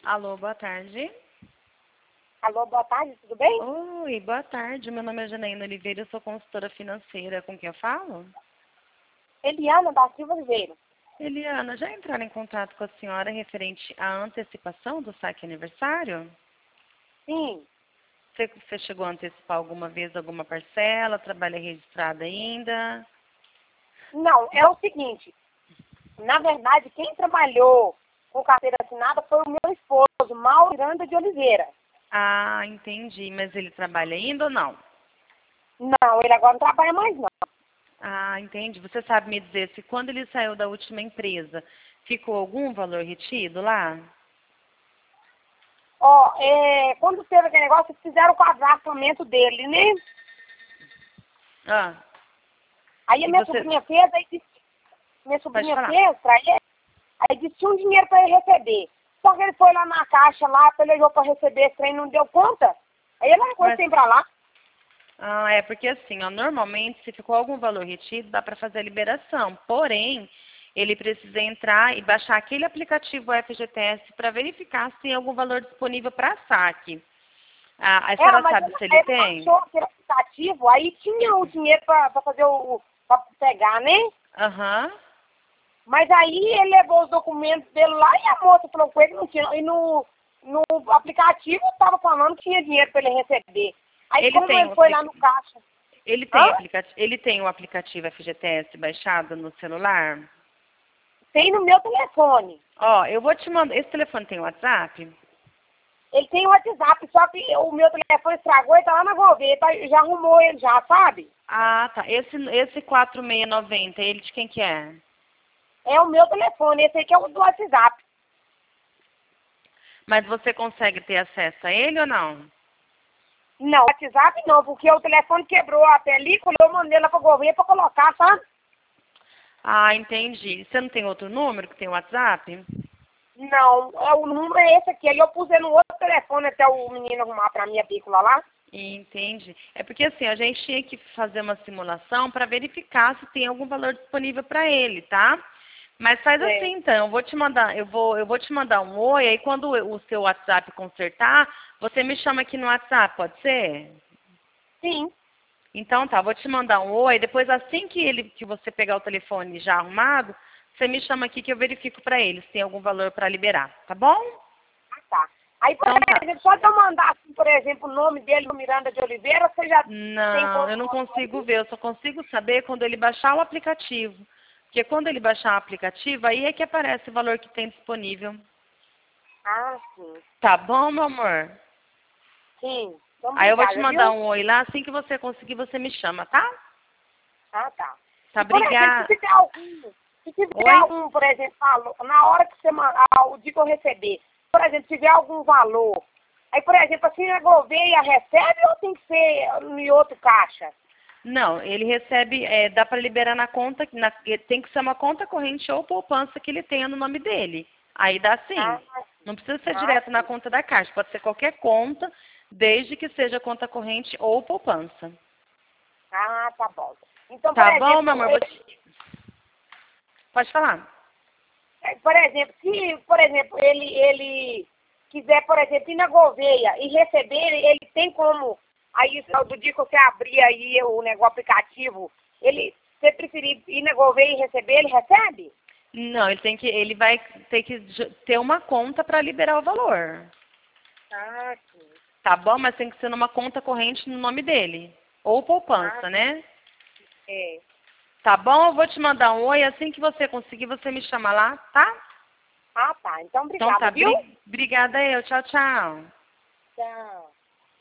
Alô, boa tarde. Alô, boa tarde, tudo bem? Oi, boa tarde. Meu nome é Janaína Oliveira, eu sou consultora financeira. Com quem eu falo? Eliana da Silva Oliveira. Eliana, já entraram em contato com a senhora referente à antecipação do saque aniversário? Sim. Você chegou a antecipar alguma vez alguma parcela? Trabalha registrada ainda? Não, é o seguinte. Na verdade, quem trabalhou com carteira assinada foi o meu esposo, Mauro Miranda de Oliveira. Ah, entendi. Mas ele trabalha ainda ou não? Não, ele agora não trabalha mais não. Ah, entendi. Você sabe me dizer se quando ele saiu da última empresa, ficou algum valor retido lá? Ó, quando teve aquele negócio, fizeram o cadastramento dele, né? Ah, Aí a e minha você... sobrinha fez, aí disse, minha Pode sobrinha falar. fez pra ele, aí disse que tinha um dinheiro pra ele receber. Só que ele foi lá na caixa, lá, pelejou pra receber esse trem, não deu conta. Aí ele largou esse Mas trem pra lá. Ah, é porque assim, ó, normalmente se ficou algum valor retido, dá para fazer a liberação. Porém, ele precisa entrar e baixar aquele aplicativo FGTS para verificar se tem algum valor disponível para saque. Ah, a senhora Mas sabe se ele ele tem? baixou aquele aplicativo, aí tinha o dinheiro pra fazer pra pegar, né? Aham. Mas aí ele levou os documentos dele lá e a moça falou com ele que não tinha. E no aplicativo estava falando que tinha dinheiro para ele receber. Aí Ele como tem ele o foi lá no caixa? Hã? ele tem o aplicativo FGTS baixado no celular? Tem no meu telefone. Ó, eu vou te mandar. Esse telefone tem WhatsApp? Ele tem o WhatsApp, só que o meu telefone estragou e tá lá na Gouveia, já arrumou ele já, sabe? Ah, tá. Esse 4690, ele de quem que é? É o meu telefone, esse aqui é o do WhatsApp. Mas você consegue ter acesso a ele ou não? Não, WhatsApp não, porque o telefone quebrou a película, eu mandei lá pra Gouveia pra colocar, sabe? Ah, entendi. Você não tem outro número que tem WhatsApp? Não, o número é esse aqui. Aí eu pus ele no outro telefone até o menino arrumar pra minha película lá. Entendi. É porque assim, a gente tinha que fazer uma simulação para verificar se tem algum valor disponível para ele, tá? Mas faz É. assim então, eu vou te mandar um oi, aí quando o seu WhatsApp consertar, você me chama aqui no WhatsApp, pode ser? Sim. Então tá, vou te mandar um oi, depois assim que você pegar o telefone já arrumado, você me chama aqui que eu verifico para ele se tem algum valor para liberar, tá bom? Ah, tá. Aí, por Então tá. exemplo, só de eu mandar, assim, por exemplo, o nome dele, no Miranda de Oliveira, você já tem Não, como... eu não consigo ver, eu só consigo saber quando ele baixar o aplicativo. Porque quando ele baixar o aplicativo, aí é que aparece o valor que tem disponível. Ah, sim. Tá bom, meu amor? Sim. Então, Aí eu vou te obrigada, mandar viu? um oi lá, assim que você conseguir, você me chama, tá? Ah, tá. Tá, E, por exemplo, obrigada. se tiver Oi? algum, por exemplo, valor, na hora que você mandar, o dia que eu receber, por exemplo, se tiver algum valor, aí, por exemplo, assim, a Gouveia recebe ou tem que ser em outro caixa? Não, ele recebe, dá para liberar na conta, tem que ser uma conta corrente ou poupança que ele tenha no nome dele. Aí dá Ah, sim. Não precisa ser ah, direto na conta da Caixa, pode ser qualquer conta, desde que seja conta corrente ou poupança. ah, tá bom. Então, por Tá bom, meu exemplo, amor? Pode falar. se, por exemplo, ele quiser, por exemplo, ir na Gouveia e receber, ele tem como, aí, do dia que você abrir aí o negócio aplicativo, se preferir ir na Gouveia e receber, ele recebe? Não, ele vai ter que ter uma conta para liberar o valor. Ah, sim. Tá bom? Mas tem que ser numa conta corrente no nome dele. Ou Ah, poupança, né? é. Tá bom? Eu vou te mandar um oi. Assim que você conseguir, você me chama lá, tá? Ah, tá. Então, Então obrigada, tá. viu? Obrigada eu. Tchau, tchau. Tchau.